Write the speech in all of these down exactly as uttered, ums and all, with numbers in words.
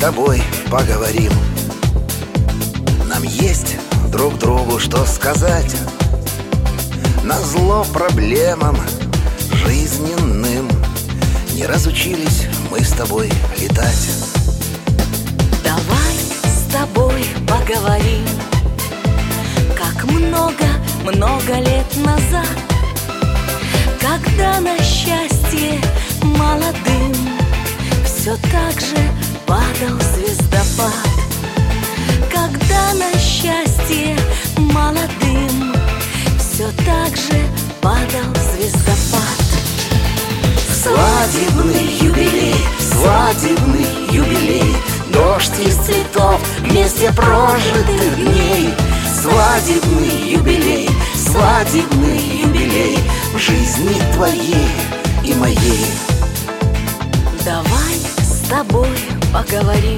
тобой поговорим. Нам есть друг другу что сказать, назло проблемам жизненным. Не разучились мы с тобой летать. Давай с тобой поговорим, как много-много лет назад, когда на счастье молодым все так же падал звездопад. Когда на счастье молодым все так же падал звездопад. Свадебный юбилей, свадебный юбилей, дождь из цветов вместе прожитых дней. Свадебный юбилей, свадебный юбилей в жизни твоей и моей. Давай с тобой поговорим.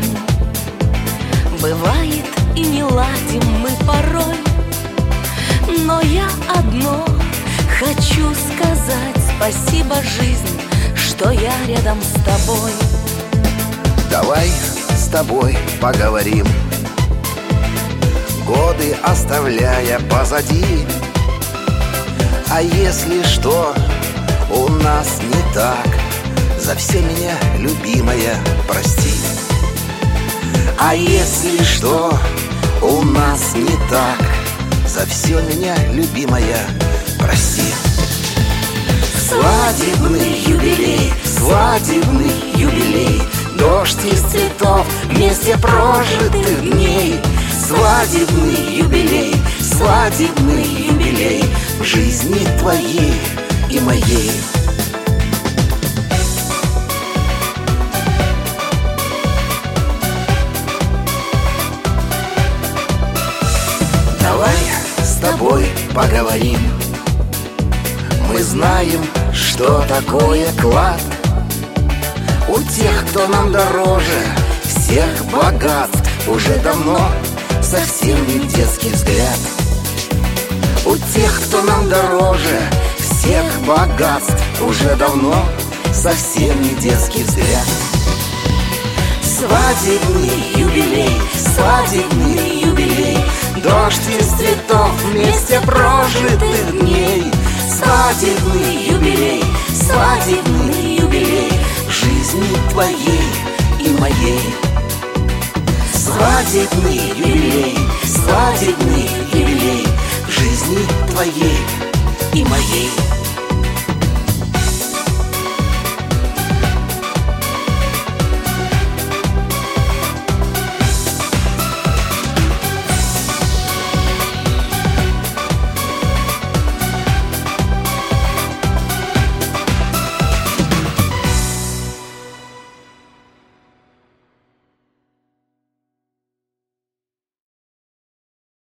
Бывает и не ладим мы порой, но я одно хочу сказать: спасибо, жизнь, что я рядом с тобой. Давай с тобой поговорим, годы оставляя позади. А если что у нас не так, за все меня, любимая, прости. А если что у нас не так, за все меня, любимая, прости. Свадебный юбилей, свадебный юбилей, дождь из цветов вместе прожитых дней. Свадебный юбилей, свадебный юбилей в жизни твоей и моей. Давай с тобой поговорим. Мы знаем, что такое клад. У тех, кто нам дороже всех богатств, уже давно совсем не детский взгляд. У тех, кто нам дороже всех богатств, уже давно совсем не детский взгляд. Свадебный юбилей, свадебный юбилей, дождь из цветов вместе прожитых дней. Свадебный юбилей, свадебный юбилей в жизни твоей и моей. Свадебный юбилей, свадебный